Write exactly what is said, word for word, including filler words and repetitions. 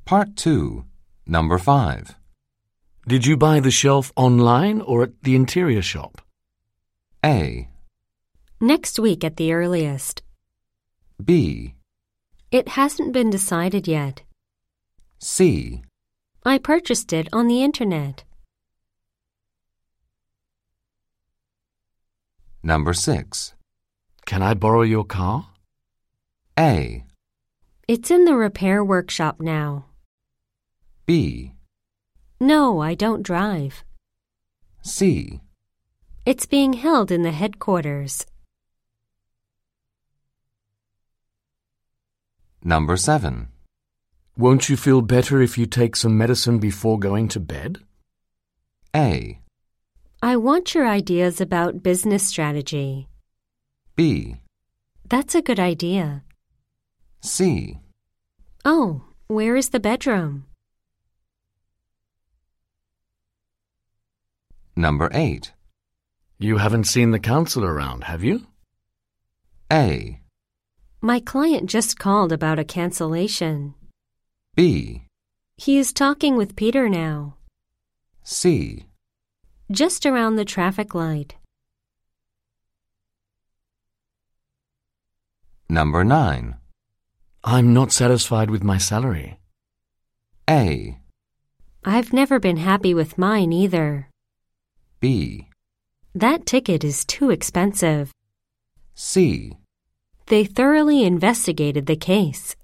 Part two, Number five. Did you buy the shelf online or at the interior shop? A. Next week at the earliest. B. It hasn't been decided yet. C. I purchased it on the internet. Number six. Can I borrow your car? A. It's in the repair workshop now. B. No, I don't drive. C. It's being held in the headquarters. Number seven. Won't you feel better if you take some medicine before going to bed? A. I want your ideas about business strategy. B. That's a good idea. C. Oh, where is the bedroom? Number eight. You haven't seen the counselor around, have you? A. My client just called about a cancellation. B. He is talking with Peter now. C. Just around the traffic light. Number nine. I'm not satisfied with my salary. A. I've never been happy with mine either. B. That ticket is too expensive. C. They thoroughly investigated the case.